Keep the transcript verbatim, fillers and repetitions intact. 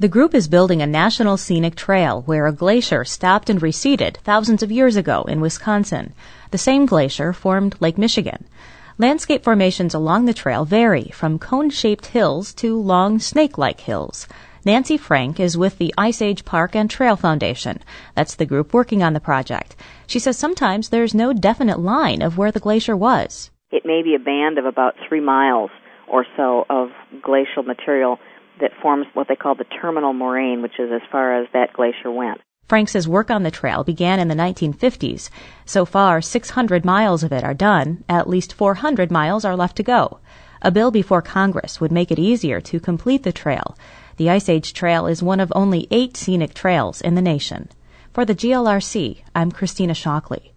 The group is building a national scenic trail where a glacier stopped and receded thousands of years ago in Wisconsin. The same glacier formed Lake Michigan. Landscape formations along the trail vary from cone-shaped hills to long snake-like hills. Nancy Frank is with the Ice Age Park and Trail Foundation. That's the group working on the project. She says sometimes there's no definite line of where the glacier was. It may be a band of about three miles or so of glacial material that forms what they call the terminal moraine, which is as far as that glacier went. Frank says work on the trail began in the nineteen fifties. So far, six hundred miles of it are done. At least four hundred miles are left to go. A bill before Congress would make it easier to complete the trail. The Ice Age Trail is one of only eight scenic trails in the nation. For the G L R C, I'm Christina Shockley.